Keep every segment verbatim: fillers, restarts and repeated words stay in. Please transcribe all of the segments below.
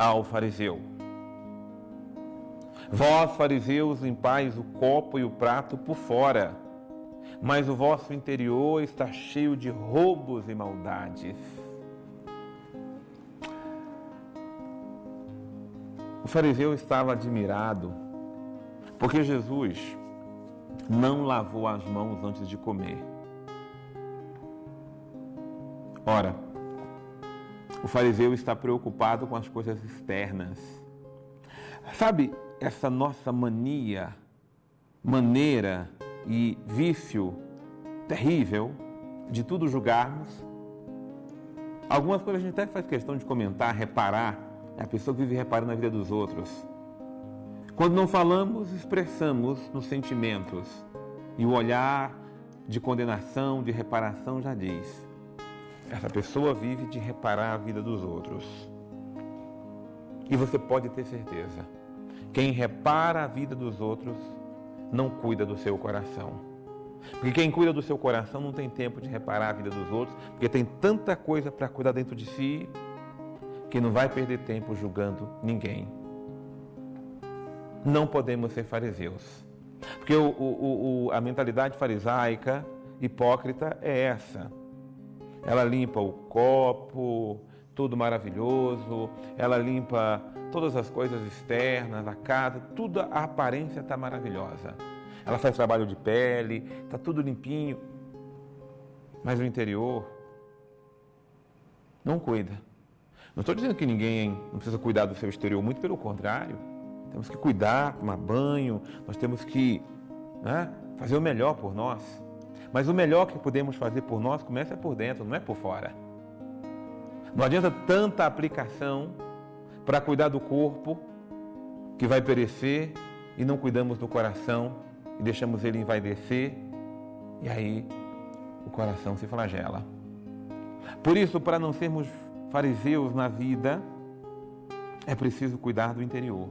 ao fariseu: vós, fariseus, limpais o copo e o prato por fora, mas o vosso interior está cheio de roubos e maldades. O fariseu estava admirado porque Jesus não lavou as mãos antes de comer. Ora, o fariseu está preocupado com as coisas externas. Sabe essa nossa mania, maneira e vício terrível de tudo julgarmos? Algumas coisas a gente até faz questão de comentar, reparar. É a pessoa que vive reparando na vida dos outros. Quando não falamos, expressamos nos sentimentos. E o olhar de condenação, de reparação já diz: essa pessoa vive de reparar a vida dos outros. E você pode ter certeza, quem repara a vida dos outros não cuida do seu coração. Porque quem cuida do seu coração não tem tempo de reparar a vida dos outros, porque tem tanta coisa para cuidar dentro de si, que não vai perder tempo julgando ninguém. Não podemos ser fariseus. Porque o, o, o, a mentalidade farisaica, hipócrita, é essa. Ela limpa o copo, tudo maravilhoso, ela limpa todas as coisas externas, a casa, tudo, a aparência está maravilhosa. Ela faz trabalho de pele, está tudo limpinho, mas o interior não cuida. Não estou dizendo que ninguém não precisa cuidar do seu exterior, muito pelo contrário. Temos que cuidar, tomar banho, nós temos que, né, fazer o melhor por nós. Mas o melhor que podemos fazer por nós começa por dentro, não é por fora. Não adianta tanta aplicação para cuidar do corpo, que vai perecer, e não cuidamos do coração, e deixamos ele envaidecer, e aí o coração se flagela. Por isso, para não sermos fariseus na vida, é preciso cuidar do interior.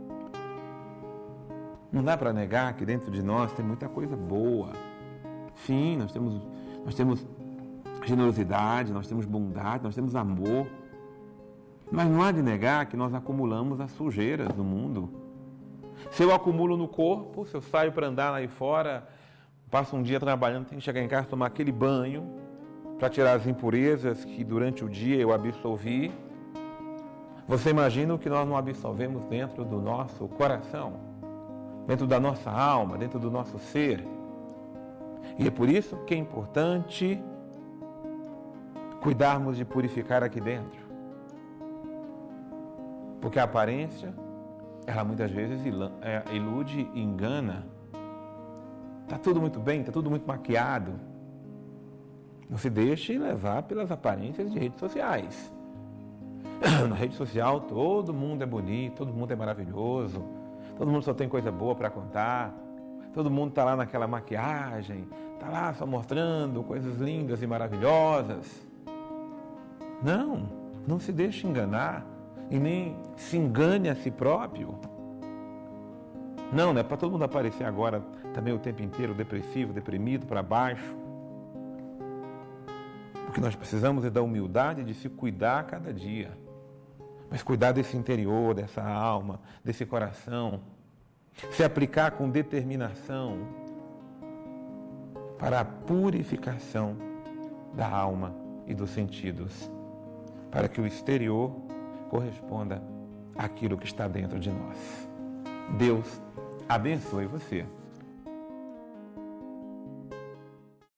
Não dá para negar que dentro de nós tem muita coisa boa. Sim, nós temos, nós temos generosidade, nós temos bondade, nós temos amor. Mas não há de negar que nós acumulamos as sujeiras do mundo. Se eu acumulo no corpo, se eu saio para andar lá fora, passo um dia trabalhando, tenho que chegar em casa, tomar aquele banho para tirar as impurezas que durante o dia eu absolvi. Você imagina o que nós não absolvemos dentro do nosso coração, dentro da nossa alma, dentro do nosso ser. E é por isso que é importante cuidarmos de purificar aqui dentro. Porque a aparência, ela muitas vezes ilude e engana. Está tudo muito bem, está tudo muito maquiado. Não se deixe levar pelas aparências de redes sociais. Na rede social todo mundo é bonito, todo mundo é maravilhoso, todo mundo só tem coisa boa para contar, todo mundo está lá naquela maquiagem, está lá só mostrando coisas lindas e maravilhosas. Não, não se deixe enganar e nem se engane a si próprio. Não, não é para todo mundo aparecer agora também o tempo inteiro depressivo, deprimido, para baixo. O que nós precisamos é da humildade de se cuidar a cada dia. Mas cuidar desse interior, dessa alma, desse coração. Se aplicar com determinação para a purificação da alma e dos sentidos. Para que o exterior corresponda àquilo que está dentro de nós. Deus abençoe você.